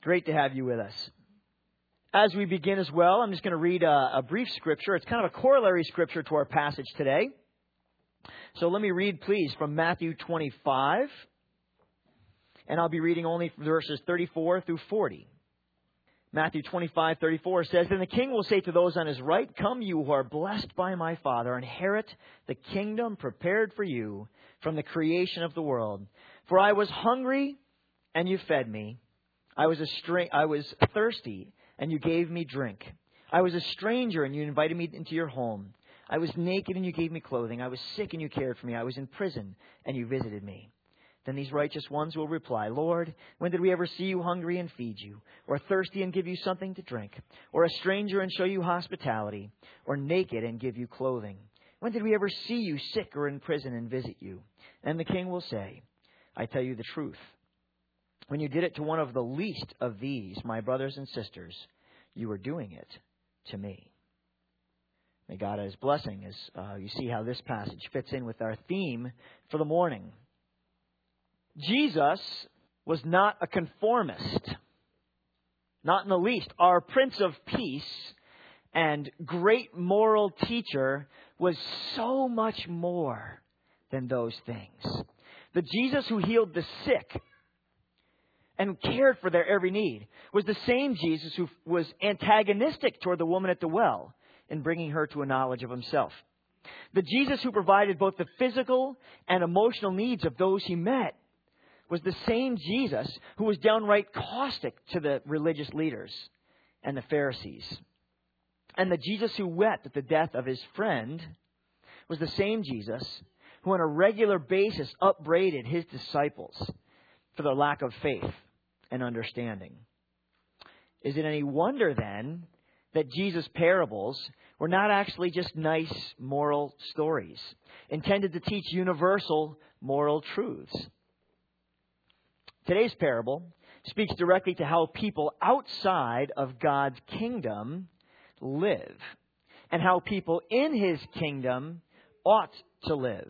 Great to have you with us. As we begin as well, I'm just going to read a brief scripture. It's kind of a corollary scripture to our passage today. So let me read, please, from Matthew 25. And I'll be reading only verses 34 through 40. Matthew 25:34 says, "Then the king will say to those on his right, 'Come, you who are blessed by my Father, inherit the kingdom prepared for you from the creation of the world. For I was hungry, and you fed me. I was thirsty, and you gave me drink. I was a stranger, and you invited me into your home. I was naked, and you gave me clothing. I was sick, and you cared for me. I was in prison, and you visited me.' Then these righteous ones will reply, 'Lord, when did we ever see you hungry and feed you, or thirsty and give you something to drink, or a stranger and show you hospitality, or naked and give you clothing? When did we ever see you sick or in prison and visit you?' And the king will say, 'I tell you the truth. When you did it to one of the least of these, my brothers and sisters, you were doing it to me.'" May God add His blessing as you see how this passage fits in with our theme for the morning. Jesus was not a conformist. Not in the least. Our Prince of Peace and great moral teacher was so much more than those things. The Jesus who healed the sick and cared for their every need was the same Jesus who was antagonistic toward the woman at the well in bringing her to a knowledge of Himself. The Jesus who provided both the physical and emotional needs of those He met was the same Jesus who was downright caustic to the religious leaders and the Pharisees. And the Jesus who wept at the death of his friend was the same Jesus who on a regular basis upbraided His disciples for their lack of faith and understanding. Is it any wonder then that Jesus' parables were not actually just nice moral stories intended to teach universal moral truths? Today's parable speaks directly to how people outside of God's kingdom live and how people in His kingdom ought to live.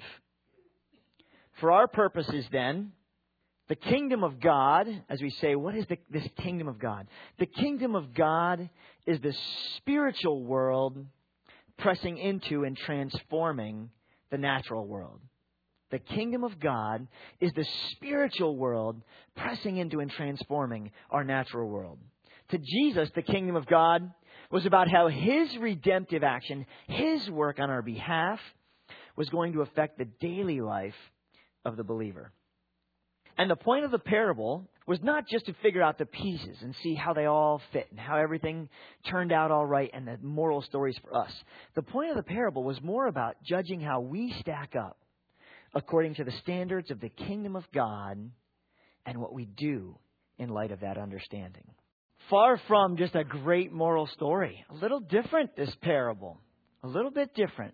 For our purposes then, the kingdom of God, as we say, what is this kingdom of God? The kingdom of God is the spiritual world pressing into and transforming the natural world. The kingdom of God is the spiritual world pressing into and transforming our natural world. To Jesus, the kingdom of God was about how His redemptive action, His work on our behalf, was going to affect the daily life of the believer. And the point of the parable was not just to figure out the pieces and see how they all fit and how everything turned out all right and the moral stories for us. The point of the parable was more about judging how we stack up according to the standards of the kingdom of God and what we do in light of that understanding. Far from just a great moral story. A little different, this parable. A little bit different.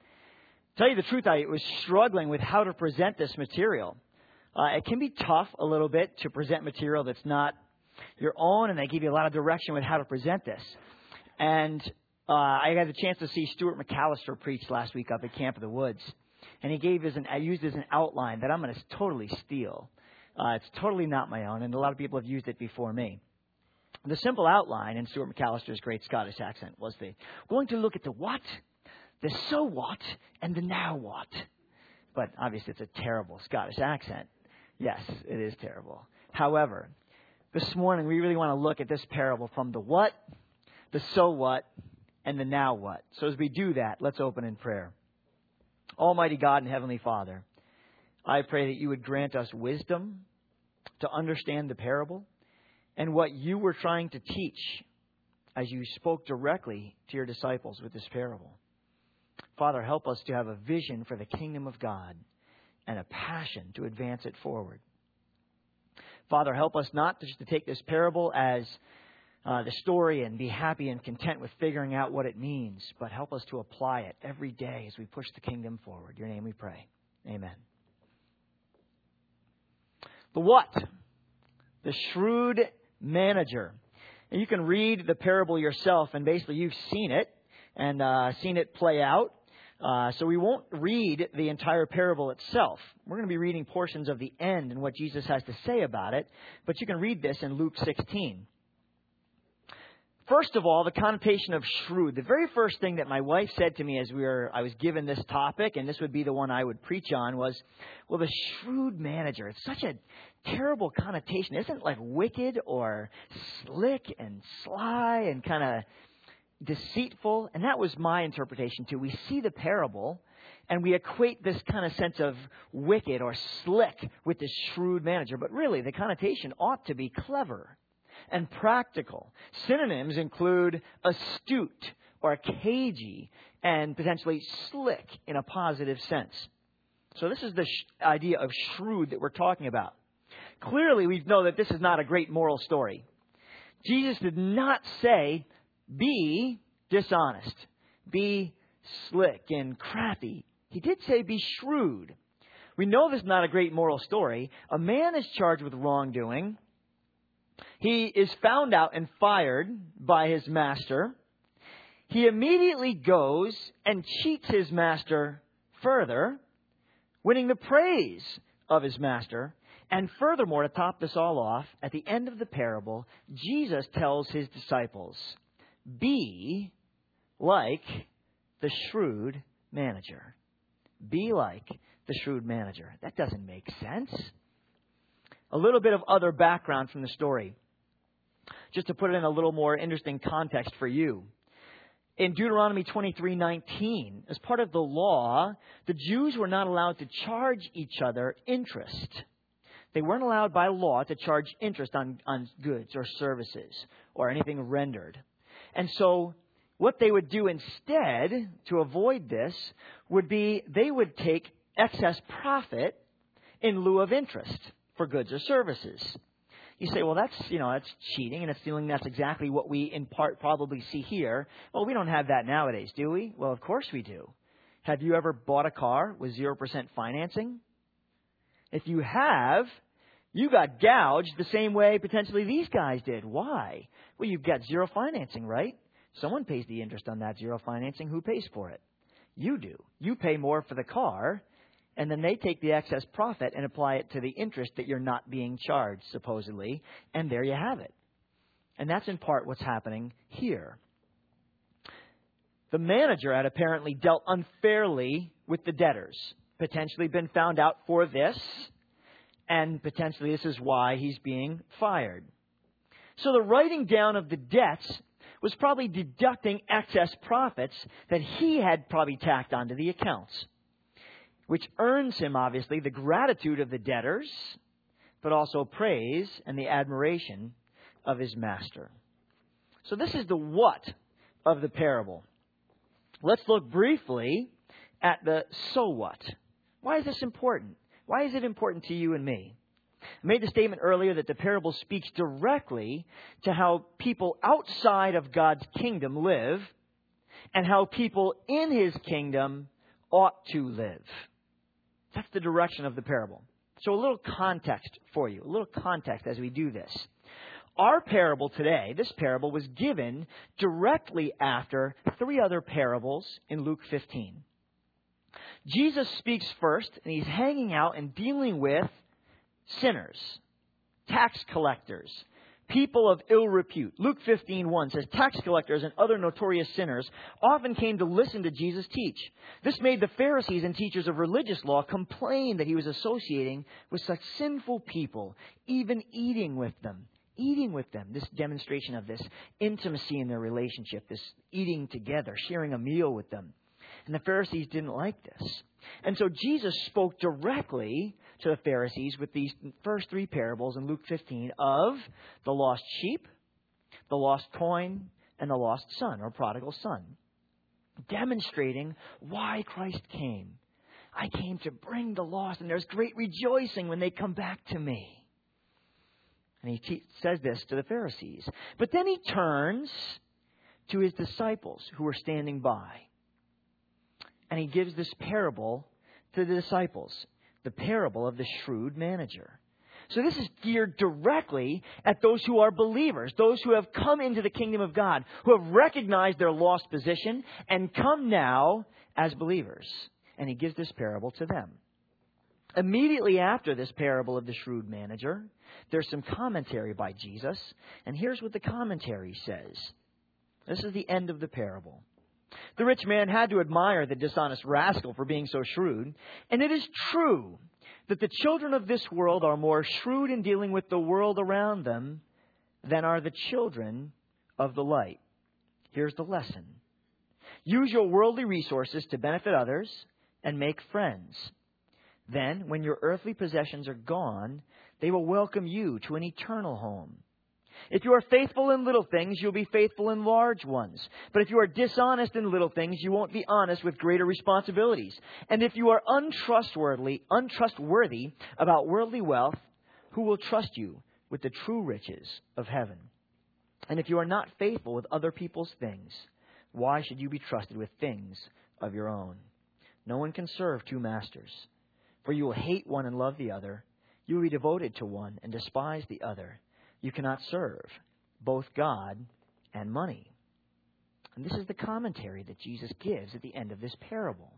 To tell you the truth, I was struggling with how to present this material. It can be tough a little bit to present material that's not your own, and they give you a lot of direction with how to present this. And I had the chance to see Stuart McAllister preach last week up at Camp of the Woods. And he I used as an outline that I'm going to totally steal. It's totally not my own, and a lot of people have used it before me. The simple outline in Stuart McAllister's great Scottish accent was going to look at the what, the so what, and the now what. But obviously it's a terrible Scottish accent. Yes, it is terrible. However, this morning we really want to look at this parable from the what, the so what, and the now what. So as we do that, let's open in prayer. Almighty God and Heavenly Father, I pray that you would grant us wisdom to understand the parable and what you were trying to teach as you spoke directly to your disciples with this parable. Father, help us to have a vision for the kingdom of God and a passion to advance it forward. Father, help us not just to take this parable as the story and be happy and content with figuring out what it means, but help us to apply it every day as we push the kingdom forward. In your name we pray. Amen. The what? The shrewd manager. And you can read the parable yourself, and basically you've seen it and seen it play out. So we won't read the entire parable itself. We're going to be reading portions of the end and what Jesus has to say about it. But you can read this in Luke 16. First of all, the connotation of shrewd. The very first thing that my wife said to me as I was given this topic, and this would be the one I would preach on, was, well, the shrewd manager. It's such a terrible connotation. Isn't it like wicked or slick and sly and kind of deceitful? And that was my interpretation too. We see the parable and we equate this kind of sense of wicked or slick with the shrewd manager. But really, the connotation ought to be clever and practical. Synonyms include astute or cagey and potentially slick in a positive sense. So this is the idea of shrewd that we're talking about. Clearly, we know that this is not a great moral story. Jesus did not say, be dishonest, be slick and crafty. He did say, be shrewd. We know this is not a great moral story. A man is charged with wrongdoing. He is found out and fired by his master. He immediately goes and cheats his master further, winning the praise of his master. And furthermore, to top this all off, at the end of the parable, Jesus tells his disciples, be like the shrewd manager. Be like the shrewd manager. That doesn't make sense. A little bit of other background from the story, just to put it in a little more interesting context for you. In Deuteronomy 23:19, as part of the law, the Jews were not allowed to charge each other interest. They weren't allowed by law to charge interest on goods or services or anything rendered. And so what they would do instead to avoid this would be they would take excess profit in lieu of interest for goods or services. You say, well, that's cheating and it's stealing. That's exactly what we in part probably see here. Well, we don't have that nowadays, do we? Well, of course we do. Have you ever bought a car with 0% financing? If you have, you got gouged the same way potentially these guys did. Why? Well, you've got zero financing, right? Someone pays the interest on that zero financing. Who pays for it? You do. You pay more for the car, and then they take the excess profit and apply it to the interest that you're not being charged, supposedly, and there you have it. And that's in part what's happening here. The manager had apparently dealt unfairly with the debtors, potentially been found out for this, and potentially this is why he's being fired. So the writing down of the debts was probably deducting excess profits that he had probably tacked onto the accounts, which earns him, obviously, the gratitude of the debtors, but also praise and the admiration of his master. So this is the what of the parable. Let's look briefly at the so what. Why is this important? Why is it important to you and me? I made the statement earlier that the parable speaks directly to how people outside of God's kingdom live and how people in His kingdom ought to live. That's the direction of the parable. So a little context for you, a little context as we do this. Our parable today, this parable was given directly after three other parables in Luke 15. Jesus speaks first, and He's hanging out and dealing with sinners, tax collectors, people of ill repute. Luke 15:1 says, tax collectors and other notorious sinners often came to listen to Jesus teach. This made the Pharisees and teachers of religious law complain that He was associating with such sinful people, even eating with them. Eating with them, this demonstration of this intimacy in their relationship, this eating together, sharing a meal with them. And the Pharisees didn't like this. And so Jesus spoke directly to the Pharisees with these first three parables in Luke 15 of the lost sheep, the lost coin, and the lost son or prodigal son, demonstrating why Christ came. I came to bring the lost, and there's great rejoicing when they come back to me. And He says this to the Pharisees. But then He turns to His disciples who are standing by. And He gives this parable to the disciples, the parable of the shrewd manager. So this is geared directly at those who are believers, those who have come into the kingdom of God, who have recognized their lost position and come now as believers. And He gives this parable to them. Immediately after this parable of the shrewd manager, there's some commentary by Jesus. And here's what the commentary says. This is the end of the parable. The rich man had to admire the dishonest rascal for being so shrewd. And it is true that the children of this world are more shrewd in dealing with the world around them than are the children of the light. Here's the lesson. Use your worldly resources to benefit others and make friends. Then, when your earthly possessions are gone, they will welcome you to an eternal home. If you are faithful in little things, you'll be faithful in large ones. But if you are dishonest in little things, you won't be honest with greater responsibilities. And if you are untrustworthy about worldly wealth, who will trust you with the true riches of heaven? And if you are not faithful with other people's things, why should you be trusted with things of your own? No one can serve two masters, for you will hate one and love the other. You will be devoted to one and despise the other. You cannot serve both God and money. And this is the commentary that Jesus gives at the end of this parable.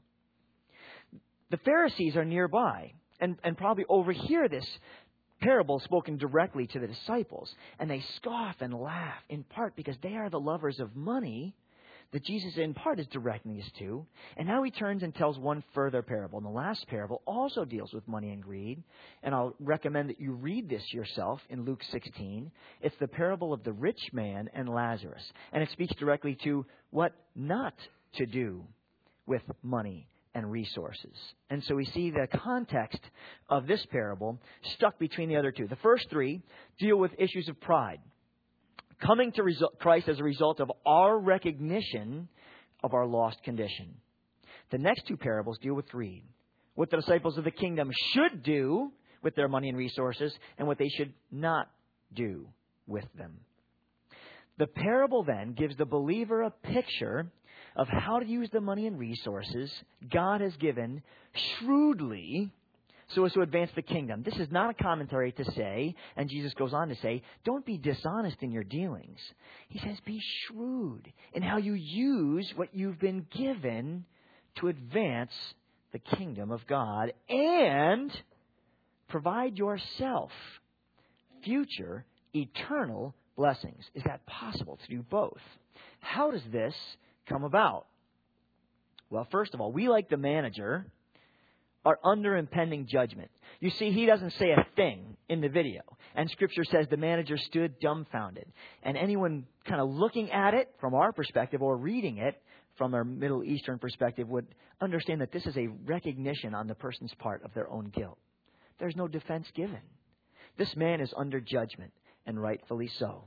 The Pharisees are nearby and probably overhear this parable spoken directly to the disciples. And they scoff and laugh, in part because they are the lovers of money that Jesus in part is directing us to. And now he turns and tells one further parable. And the last parable also deals with money and greed. And I'll recommend that you read this yourself in Luke 16. It's the parable of the rich man and Lazarus. And it speaks directly to what not to do with money and resources. And so we see the context of this parable stuck between the other two. The first three deal with issues of pride. Coming to Christ as a result of our recognition of our lost condition. The next two parables deal with greed. What the disciples of the kingdom should do with their money and resources and what they should not do with them. The parable then gives the believer a picture of how to use the money and resources God has given shrewdly so as to advance the kingdom. This is not a commentary to say, and Jesus goes on to say, don't be dishonest in your dealings. He says, be shrewd in how you use what you've been given to advance the kingdom of God and provide yourself future eternal blessings. Is that possible to do both? How does this come about? Well, first of all, we, like the manager, are under impending judgment. You see, he doesn't say a thing in the video. And Scripture says the manager stood dumbfounded. And anyone kind of looking at it from our perspective or reading it from our Middle Eastern perspective would understand that this is a recognition on the person's part of their own guilt. There's no defense given. This man is under judgment, and rightfully so.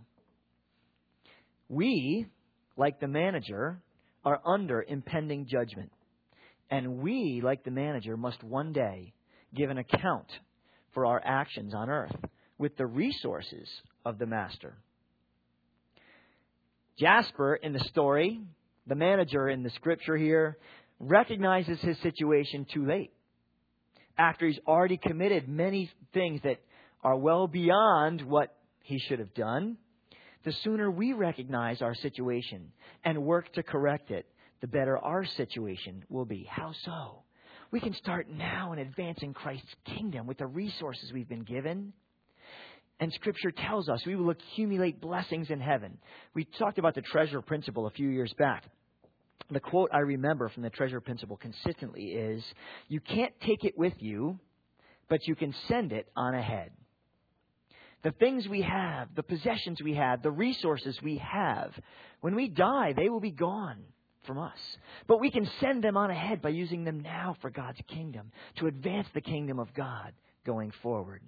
We, like the manager, are under impending judgment. And we, like the manager, must one day give an account for our actions on earth with the resources of the master. Jasper in the story, the manager in the scripture here, recognizes his situation too late. After he's already committed many things that are well beyond what he should have done, the sooner we recognize our situation and work to correct it, the better our situation will be. How so? We can start now in advancing Christ's kingdom with the resources we've been given. And Scripture tells us we will accumulate blessings in heaven. We talked about the treasure principle a few years back. The quote I remember from the treasure principle consistently is, you can't take it with you, but you can send it on ahead. The things we have, the possessions we have, the resources we have, when we die, they will be gone from us. But we can send them on ahead by using them now for God's kingdom, to advance the kingdom of God going forward.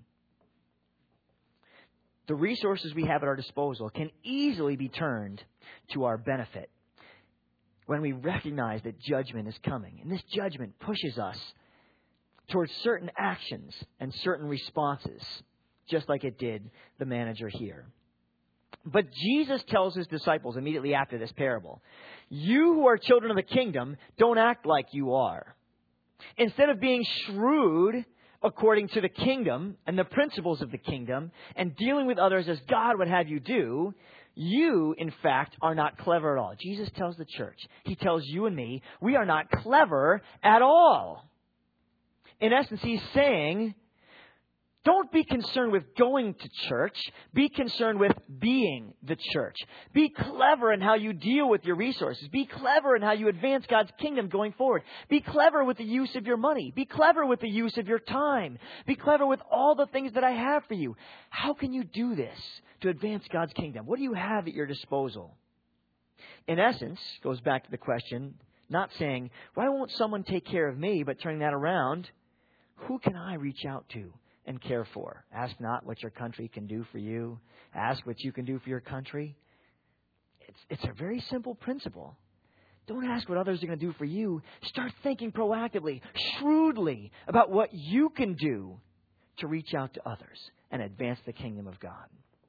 The resources we have at our disposal can easily be turned to our benefit when we recognize that judgment is coming. And this judgment pushes us towards certain actions and certain responses, just like it did the manager here. But Jesus tells his disciples immediately after this parable, you who are children of the kingdom, don't act like you are. Instead of being shrewd according to the kingdom and the principles of the kingdom and dealing with others as God would have you do, you, in fact, are not clever at all. Jesus tells the church, he tells you and me, we are not clever at all. In essence, he's saying, Don't be concerned with going to church. Be concerned with being the church. Be clever in how you deal with your resources. Be clever in how you advance God's kingdom going forward. Be clever with the use of your money. Be clever with the use of your time. Be clever with all the things that I have for you. How can you do this to advance God's kingdom? What do you have at your disposal? In essence, goes back to the question, not saying, why won't someone take care of me, but turning that around, who can I reach out to and care for? Ask not what your country can do for you. Ask what you can do for your country. It's a very simple principle. Don't ask what others are going to do for you. Start thinking proactively, shrewdly about what you can do to reach out to others and advance the kingdom of God.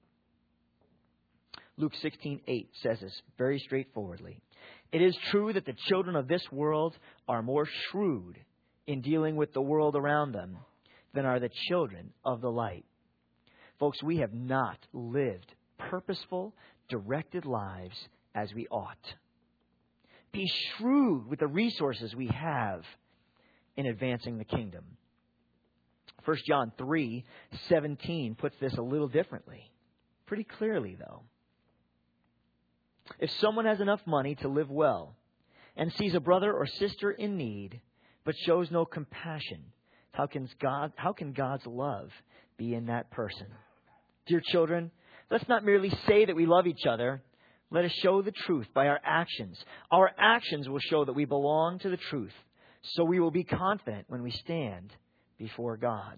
Luke 16:8 says this very straightforwardly. It is true that the children of this world are more shrewd in dealing with the world around them than are the children of the light. Folks, we have not lived purposeful, directed lives as we ought. Be shrewd with the resources we have in advancing the kingdom. 1 John 3:17 puts this a little differently. Pretty clearly, though. If someone has enough money to live well and sees a brother or sister in need but shows no compassion, how can God's love be in that person? Dear children, let's not merely say that we love each other. Let us show the truth by our actions. Our actions will show that we belong to the truth, so we will be confident when we stand before God.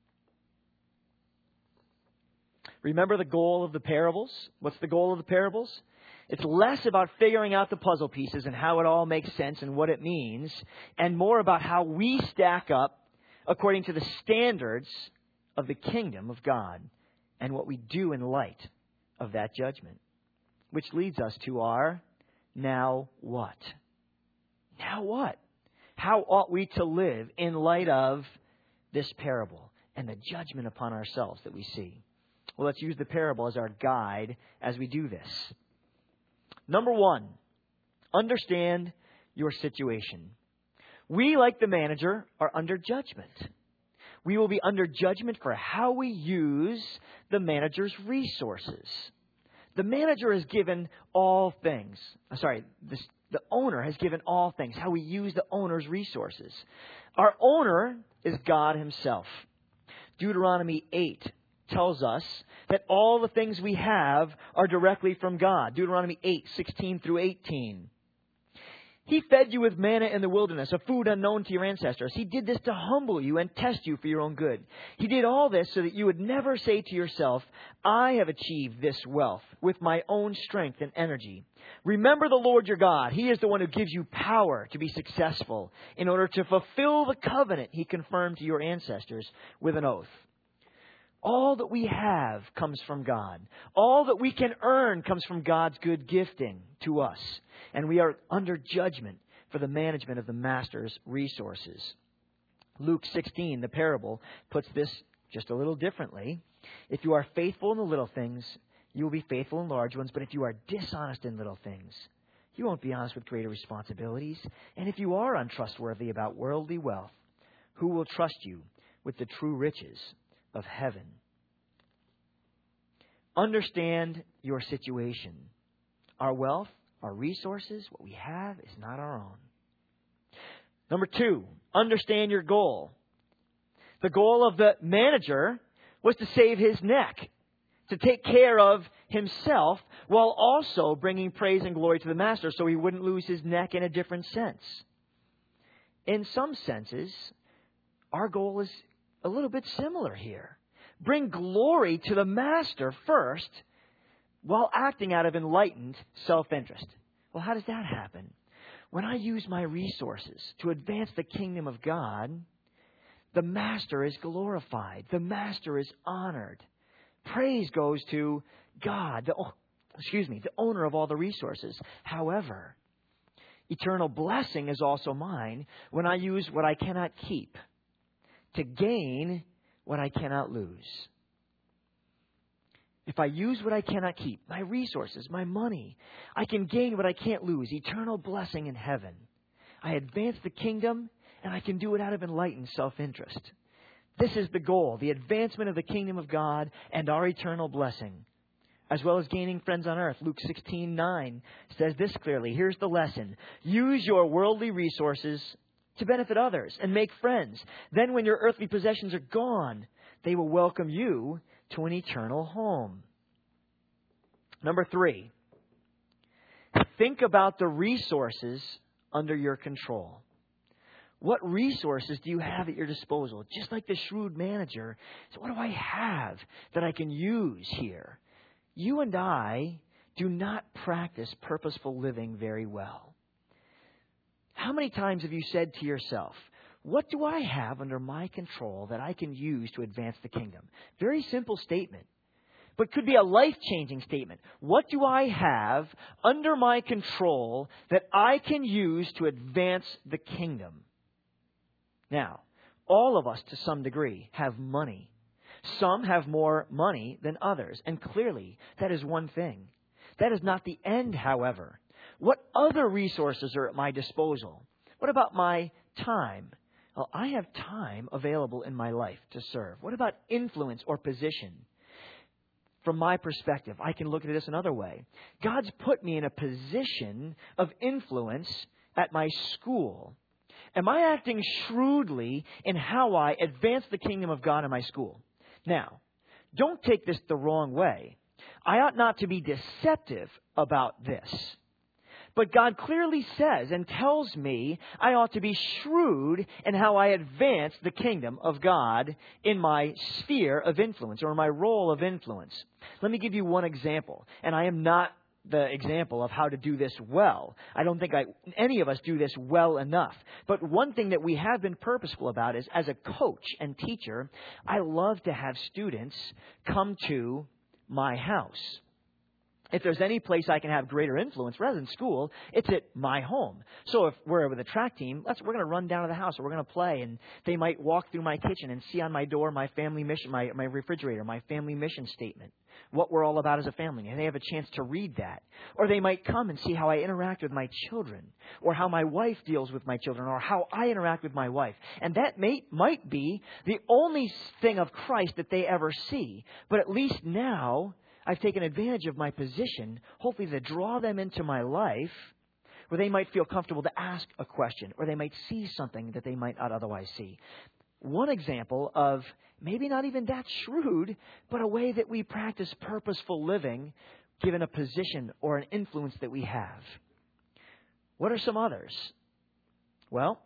Remember the goal of the parables? What's the goal of the parables? It's less about figuring out the puzzle pieces and how it all makes sense and what it means, and more about how we stack up according to the standards of the kingdom of God and what we do in light of that judgment. Which leads us to our now what? Now what? How ought we to live in light of this parable and the judgment upon ourselves that we see? Well, let's use the parable as our guide as we do this. Number one, understand your situation. We, like the manager, are under judgment. We will be under judgment for how we use the manager's resources. The manager has given all things. The owner has given all things, how we use the owner's resources. Our owner is God himself. Deuteronomy 8 tells us that all the things we have are directly from God. Deuteronomy 8:16 through 18. He fed you with manna in the wilderness, a food unknown to your ancestors. He did this to humble you and test you for your own good. He did all this so that you would never say to yourself, I have achieved this wealth with my own strength and energy. Remember the Lord your God. He is the one who gives you power to be successful in order to fulfill the covenant He confirmed to your ancestors with an oath. All that we have comes from God. All that we can earn comes from God's good gifting to us. And we are under judgment for the management of the master's resources. Luke 16, the parable, puts this just a little differently. If you are faithful in the little things, you will be faithful in large ones. But if you are dishonest in little things, you won't be honest with greater responsibilities. And if you are untrustworthy about worldly wealth, who will trust you with the true riches of heaven? Understand your situation. Our wealth, our resources, what we have is not our own. Number two, understand your goal. The goal of the manager was to save his neck, to take care of himself while also bringing praise and glory to the master so he wouldn't lose his neck in a different sense. In some senses, our goal is a little bit similar here. Bring glory to the master first while acting out of enlightened self-interest. Well, how does that happen? When I use my resources to advance the kingdom of God, the master is glorified. The master is honored. Praise goes to God, the owner of all the resources. However, eternal blessing is also mine when I use what I cannot keep to gain what I cannot lose. If I use what I cannot keep, my resources, my money, I can gain what I can't lose, eternal blessing in heaven. I advance the kingdom, and I can do it out of enlightened self-interest. This is the goal, the advancement of the kingdom of God and our eternal blessing, as well as gaining friends on earth. Luke 16:9 says this clearly. Here's the lesson. Use your worldly resources to benefit others and make friends. Then when your earthly possessions are gone, they will welcome you to an eternal home. Number 3, think about the resources under your control. What resources do you have at your disposal? Just like the shrewd manager. So what do I have that I can use here? You and I do not practice purposeful living very well. How many times have you said to yourself, what do I have under my control that I can use to advance the kingdom? Very simple statement, but could be a life-changing statement. What do I have under my control that I can use to advance the kingdom? Now, all of us to some degree have money. Some have more money than others. And clearly, that is one thing. That is not the end, however. What other resources are at my disposal? What about my time? Well, I have time available in my life to serve. What about influence or position? From my perspective, I can look at this another way. God's put me in a position of influence at my school. Am I acting shrewdly in how I advance the kingdom of God in my school? Now, don't take this the wrong way. I ought not to be deceptive about this. But God clearly says and tells me I ought to be shrewd in how I advance the kingdom of God in my sphere of influence or my role of influence. Let me give you one example. And I am not the example of how to do this well. I don't think any of us do this well enough. But one thing that we have been purposeful about is, as a coach and teacher, I love to have students come to my house. If there's any place I can have greater influence rather than school, it's at my home. So if we're with a track team, we're going to run down to the house, or we're going to play, and they might walk through my kitchen and see on my door my family mission, my refrigerator, my family mission statement, what we're all about as a family, and they have a chance to read that. Or they might come and see how I interact with my children, or how my wife deals with my children, or how I interact with my wife. And that might be the only thing of Christ that they ever see. But at least now I've taken advantage of my position, hopefully to draw them into my life, where they might feel comfortable to ask a question, or they might see something that they might not otherwise see. One example of maybe not even that shrewd, but a way that we practice purposeful living, given a position or an influence that we have. What are some others? Well,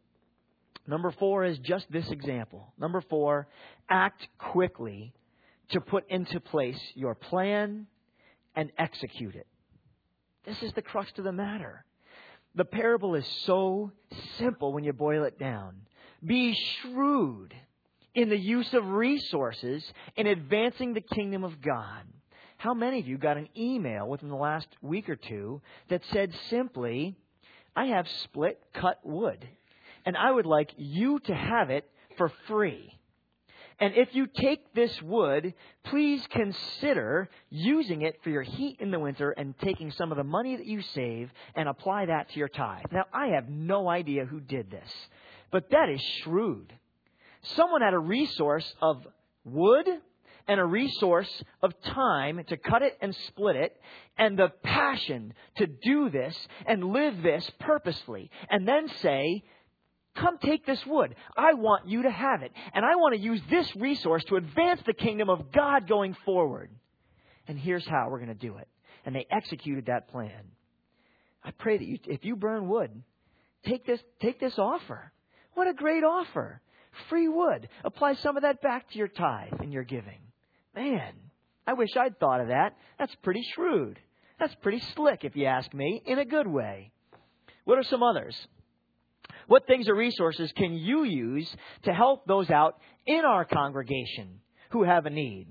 number 4 is just this example. Number 4, act quickly to put into place your plan and execute it. This is the crux of the matter. The parable is so simple when you boil it down. Be shrewd in the use of resources in advancing the kingdom of God. How many of you got an email within the last week or two that said simply, I have split cut wood, and I would like you to have it for free. And if you take this wood, please consider using it for your heat in the winter and taking some of the money that you save and apply that to your tithe. Now, I have no idea who did this, but that is shrewd. Someone had a resource of wood and a resource of time to cut it and split it, and the passion to do this and live this purposefully, and then say, come take this wood. I want you to have it. And I want to use this resource to advance the kingdom of God going forward. And here's how we're going to do it. And they executed that plan. I pray that if you burn wood, take this offer. What a great offer. Free wood. Apply some of that back to your tithe and your giving. Man, I wish I'd thought of that. That's pretty shrewd. That's pretty slick, if you ask me, in a good way. What are some others? What things or resources can you use to help those out in our congregation who have a need?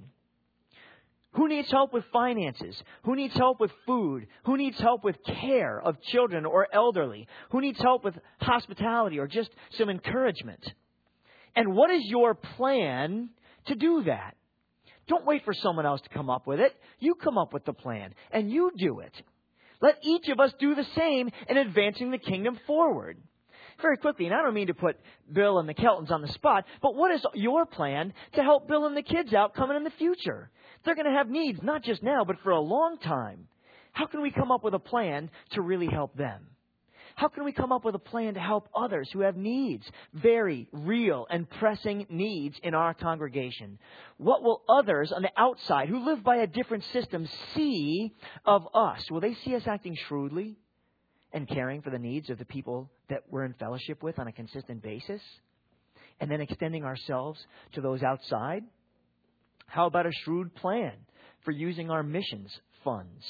Who needs help with finances? Who needs help with food? Who needs help with care of children or elderly? Who needs help with hospitality or just some encouragement? And what is your plan to do that? Don't wait for someone else to come up with it. You come up with the plan and you do it. Let each of us do the same in advancing the kingdom forward. Very quickly, and I don't mean to put Bill and the Keltons on the spot, but what is your plan to help Bill and the kids out coming in the future? They're going to have needs, not just now, but for a long time. How can we come up with a plan to really help them? How can we come up with a plan to help others who have needs, very real and pressing needs in our congregation? What will others on the outside who live by a different system see of us? Will they see us acting shrewdly and caring for the needs of the people that we're in fellowship with on a consistent basis? And then extending ourselves to those outside? How about a shrewd plan for using our missions funds?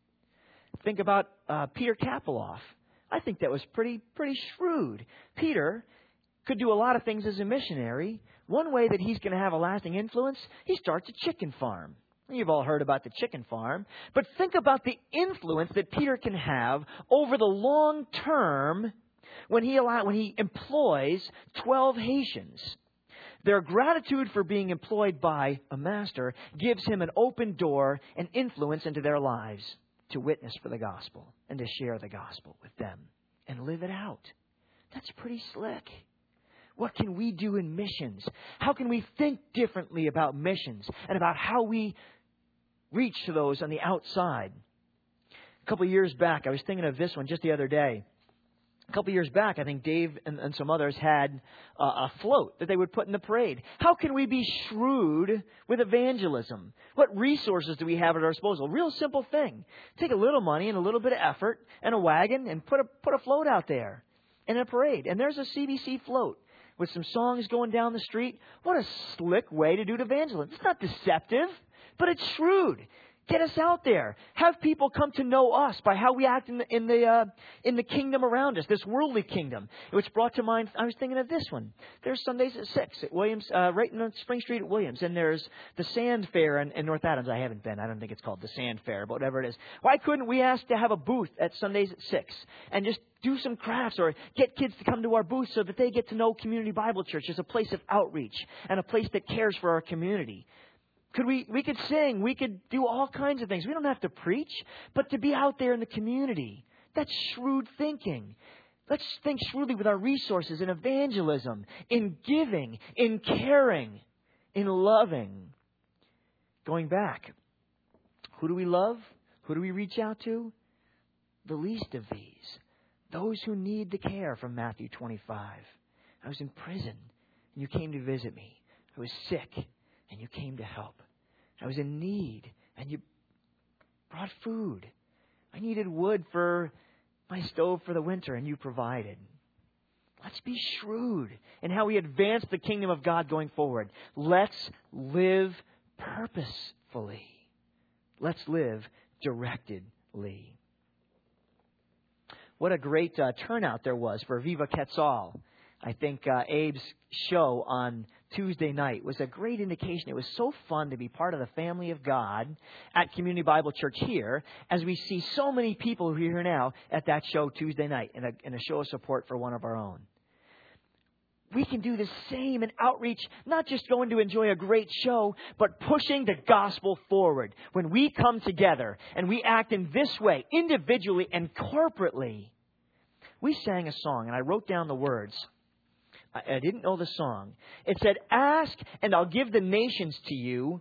Think about Peter Kapeloff. I think that was pretty shrewd. Peter could do a lot of things as a missionary. One way that he's going to have a lasting influence, he starts a chicken farm. You've all heard about the chicken farm. But think about the influence that Peter can have over the long term when he employs 12 Haitians. Their gratitude for being employed by a master gives him an open door and influence into their lives to witness for the gospel and to share the gospel with them and live it out. That's pretty slick. What can we do in missions? How can we think differently about missions and about how we reach to those on the outside? A couple of years back, I was thinking of this one just the other day. A couple of years back, I think Dave and some others had a float that they would put in the parade. How can we be shrewd with evangelism? What resources do we have at our disposal? Real simple thing. Take a little money and a little bit of effort and a wagon and put a float out there in a parade. And there's a CBC float with some songs going down the street. What a slick way to do evangelism. It's not deceptive, but it's shrewd. Get us out there. Have people come to know us by how we act in the kingdom around us, this worldly kingdom. Which brought to mind, I was thinking of this one. There's Sundays at 6 at Williams, right in Spring Street at Williams. And there's the Sand Fair in North Adams. I haven't been. I don't think it's called the Sand Fair, but whatever it is. Why couldn't we ask to have a booth at Sundays at 6 and just do some crafts or get kids to come to our booth so that they get to know Community Bible Church as a place of outreach and a place that cares for our community? We could sing, we could do all kinds of things. We don't have to preach, but to be out there in the community, that's shrewd thinking. Let's think shrewdly with our resources in evangelism, in giving, in caring, in loving. Going back, who do we love? Who do we reach out to? The least of these. Those who need the care from Matthew 25. I was in prison, and you came to visit me. I was sick, and you came to help. I was in need, and you brought food. I needed wood for my stove for the winter, and you provided. Let's be shrewd in how we advance the kingdom of God going forward. Let's live purposefully. Let's live directedly. What a great turnout there was for Viva Quetzal. I think Abe's show on Tuesday night was a great indication. It was so fun to be part of the family of God at Community Bible Church here, as we see so many people who are here now at that show Tuesday night in a show of support for one of our own. We can do the same in outreach, not just going to enjoy a great show, but pushing the gospel forward. When we come together and we act in this way, individually and corporately. We sang a song, and I wrote down the words. I didn't know the song. It said, "Ask, and I'll give the nations to you.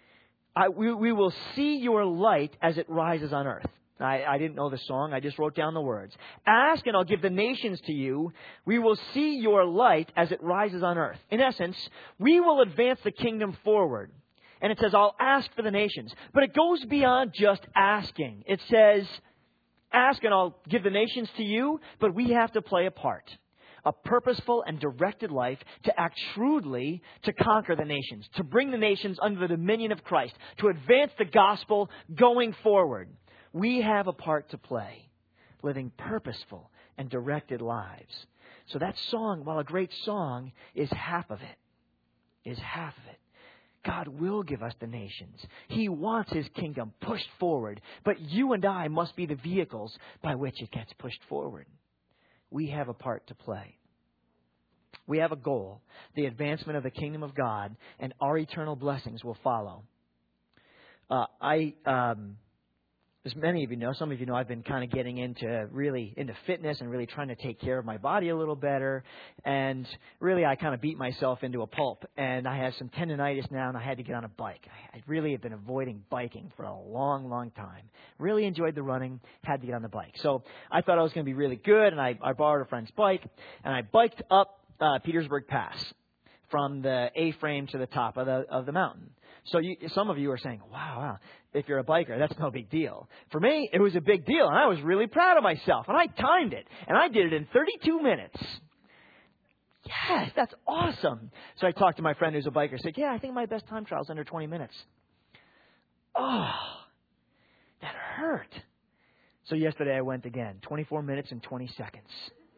We will see your light as it rises on earth." I didn't know the song. I just wrote down the words. "Ask, and I'll give the nations to you. We will see your light as it rises on earth." In essence, we will advance the kingdom forward. And it says, "I'll ask for the nations." But it goes beyond just asking. It says, "Ask, and I'll give the nations to you," but we have to play a part. A purposeful and directed life to act shrewdly to conquer the nations, to bring the nations under the dominion of Christ, to advance the gospel going forward. We have a part to play, living purposeful and directed lives. So that song, while a great song, is half of it. God will give us the nations. He wants His kingdom pushed forward, but you and I must be the vehicles by which it gets pushed forward. We have a part to play. We have a goal, the advancement of the kingdom of God, and our eternal blessings will follow. I As many of you know, some of you know, I've been kind of getting into fitness and really trying to take care of my body a little better. And really, I kind of beat myself into a pulp. And I have some tendonitis now, and I had to get on a bike. I really have been avoiding biking for a long, long time. Really enjoyed the running, had to get on the bike. So I thought I was going to be really good, and I borrowed a friend's bike, and I biked up Petersburg Pass from the A-frame to the top of the mountain. So some of you are saying, wow, if you're a biker, that's no big deal. For me, it was a big deal, and I was really proud of myself. And I timed it, and I did it in 32 minutes. Yes, that's awesome. So I talked to my friend who's a biker. Said, I think my best time trial is under 20 minutes. Oh, that hurt. So yesterday I went again, 24 minutes and 20 seconds.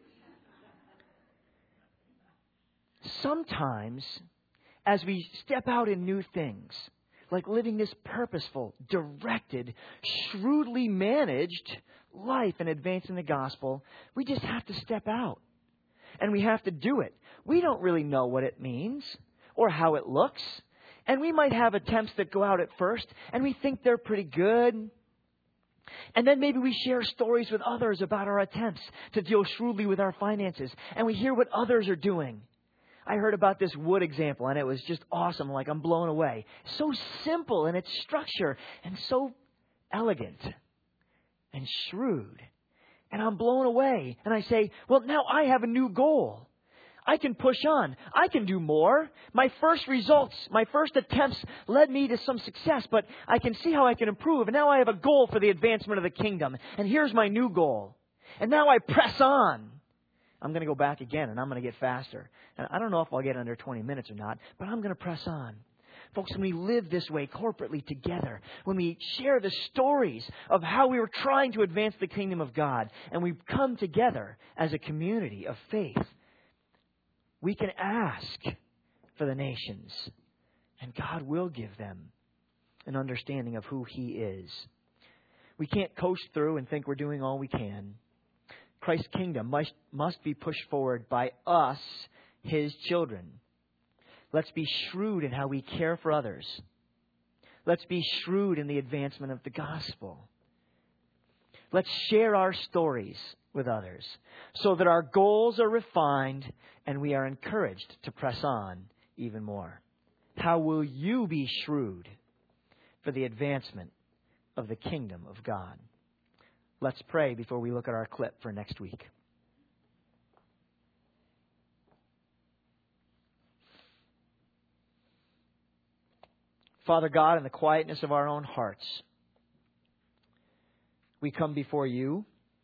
Sometimes, as we step out in new things, like living this purposeful, directed, shrewdly managed life and advancing the gospel, we just have to step out. And we have to do it. We don't really know what it means or how it looks. And we might have attempts that go out at first, and we think they're pretty good. And then maybe we share stories with others about our attempts to deal shrewdly with our finances. And we hear what others are doing. I heard about this wood example, and it was just awesome. Like, I'm blown away. So simple in its structure and so elegant and shrewd. And I'm blown away. And I say, well, now I have a new goal. I can push on. I can do more. My first results, my first attempts led me to some success, but I can see how I can improve. And now I have a goal for the advancement of the kingdom. And here's my new goal. And now I press on. I'm going to go back again, and I'm going to get faster. And I don't know if I'll get under 20 minutes or not, but I'm going to press on. Folks, when we live this way corporately together, when we share the stories of how we were trying to advance the kingdom of God, and we come together as a community of faith, we can ask for the nations, and God will give them an understanding of who He is. We can't coast through and think we're doing all we can. Christ's kingdom must be pushed forward by us, His children. Let's be shrewd in how we care for others. Let's be shrewd in the advancement of the gospel. Let's share our stories with others so that our goals are refined and we are encouraged to press on even more. How will you be shrewd for the advancement of the kingdom of God? Let's pray before we look at our clip for next week. Father God, in the quietness of our own hearts, we come before You.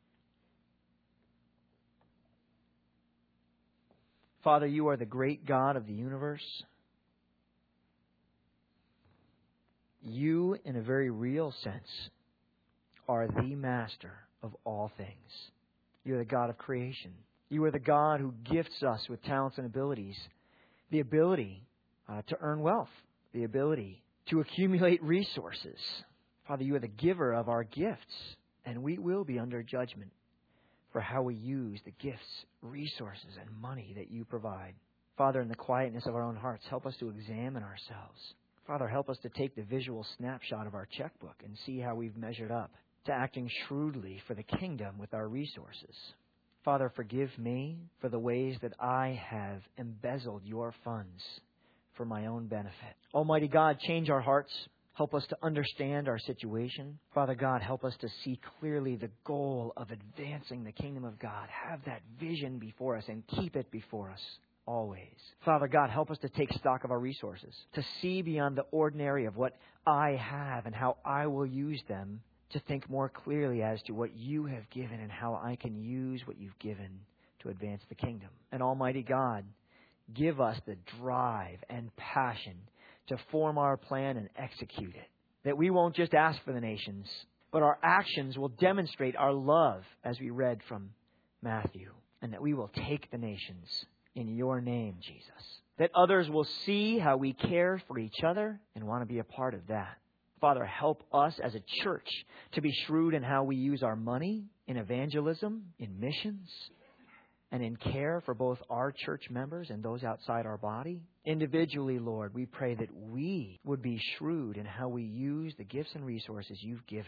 Father, You are the great God of the universe. You, in a very real sense, are the master of all things. You're the God of creation. You are the God who gifts us with talents and abilities. The ability to earn wealth. The ability to accumulate resources. Father, You are the giver of our gifts. And we will be under judgment for how we use the gifts, resources, and money that You provide. Father, in the quietness of our own hearts, help us to examine ourselves. Father, help us to take the visual snapshot of our checkbook and see how we've measured up to acting shrewdly for the kingdom with our resources. Father, forgive me for the ways that I have embezzled Your funds for my own benefit. Almighty God, change our hearts. Help us to understand our situation. Father God, help us to see clearly the goal of advancing the kingdom of God. Have that vision before us and keep it before us always. Father God, help us to take stock of our resources, to see beyond the ordinary of what I have and how I will use them, to think more clearly as to what You have given and how I can use what You've given to advance the kingdom. And Almighty God, give us the drive and passion to form our plan and execute it. That we won't just ask for the nations, but our actions will demonstrate our love, as we read from Matthew. And that we will take the nations in Your name, Jesus. That others will see how we care for each other and want to be a part of that. Father, help us as a church to be shrewd in how we use our money in evangelism, in missions, and in care for both our church members and those outside our body. Individually, Lord, we pray that we would be shrewd in how we use the gifts and resources You've given.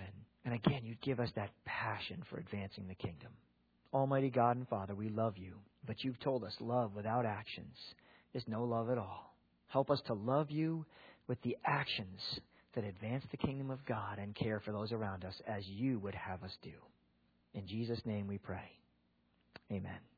And again, you'd give us that passion for advancing the kingdom. Almighty God and Father, we love you, but you've told us love without actions is no love at all. Help us to love you with the actions that advance the kingdom of God and care for those around us as you would have us do. In Jesus' name we pray. Amen.